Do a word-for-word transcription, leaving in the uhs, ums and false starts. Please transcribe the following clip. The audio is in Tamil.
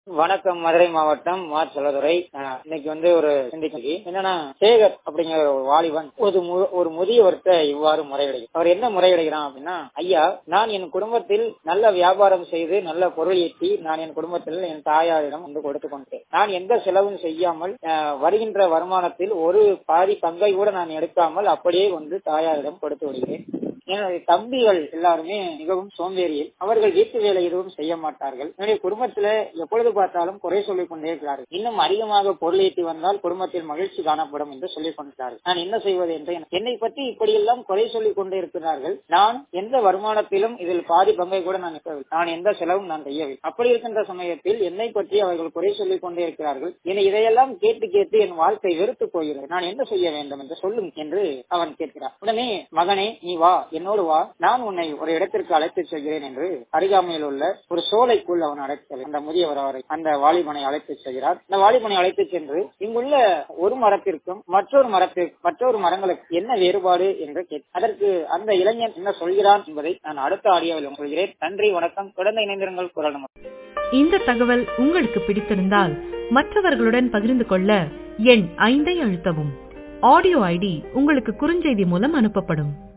வணக்கம். மதுரை மாவட்டம் மா செல்லதுரை. இன்னைக்கு வந்து ஒரு சிந்திக்கை என்னன்னா, சேகர் அப்படிங்கிற ஒரு வாலிபன் ஒரு ஒரு முதியவர்கிட்ட இவ்வாறு முறையிடுகிறார். அவர் என்ன முறையிடுகிறான் அப்படின்னா, ஐயா, நான் என் குடும்பத்தில் நல்ல வியாபாரம் செய்து நல்ல பொருள் ஈட்டி நான் என் குடும்பத்தில் என் தாயாரிடம் வந்து கொடுத்து கொண்டேன். நான் எந்த செலவும் செய்யாமல் வருகின்ற வருமானத்தில் ஒரு பாதி பங்கை கூட நான் எடுக்காமல் அப்படியே வந்து தாயாரிடம் கொடுத்து விடுகிறேன். என்னுடைய தம்பிகள் எல்லாருமே மிகவும் சோம்பேறியில், அவர்கள் வீட்டு வேலை எதுவும் செய்ய மாட்டார்கள். என்னுடைய குடும்பத்துல எப்பொழுது பார்த்தாலும் குறை சொல்லிக் கொண்டே இருக்கிறார்கள். இன்னும் அதிகமாக பொருள் ஈட்டி வந்தால் குடும்பத்தில் மகிழ்ச்சி காணப்படும் என்று சொல்லிக் கொண்டார்கள். நான் என்ன செய்வது என்று என்னை பற்றி இப்படியெல்லாம் குறை சொல்லிக் கொண்டே இருக்கிறார்கள். நான் எந்த வருமானத்திலும் இதில் பாதி பங்கை கூட நான் நிற்கவில்லை. நான் எந்த செலவும் நான் செய்யவில்லை. அப்படி இருக்கின்ற சமயத்தில் என்னை பற்றி அவர்கள் குறை சொல்லிக் கொண்டே இருக்கிறார்கள். என்னை இதையெல்லாம் கேட்டு கேட்டு என் வாழ்க்கை வெறுத்து போகிறது. நான் என்ன செய்ய வேண்டும் என்று சொல்லும் என்று அவன் கேட்கிறான். உடனே, மகனே, நீ வா, என்னோடு வா, நான் உன்னை ஒரு இடத்திற்கு அழைத்து செல்கிறேன் என்று அருகாமையில் உள்ள ஒரு சோலைக்குள் அவன் அழைத்து அந்த முதியவர் அவரை அந்த வாலிபனை அழைத்து செல்கிறார். அந்த வாலிபனை அழைத்து சென்று இங்குள்ள ஒரு மரத்திற்கும் மற்றொரு மரத்திற்கும் மற்றொரு மரங்களுக்கு என்ன வேறுபாடு என்று கேட்டு அதற்கு அந்த இளைஞன் என்ன சொல்கிறான் என்பதை நான் அடுத்த ஆடியோவில் சொல்கிறேன். நன்றி, வணக்கம். தொடர்ந்து இணைந்திருங்கள். குரல் நமக்கு. இந்த தகவல் உங்களுக்கு பிடித்திருந்தால் மற்றவர்களுடன் பகிர்ந்து கொள்ள எண் ஐந்தை அழுத்தவும். ஆடியோ ஐடி உங்களுக்கு குறுஞ்செய்தி மூலம் அனுப்பப்படும்.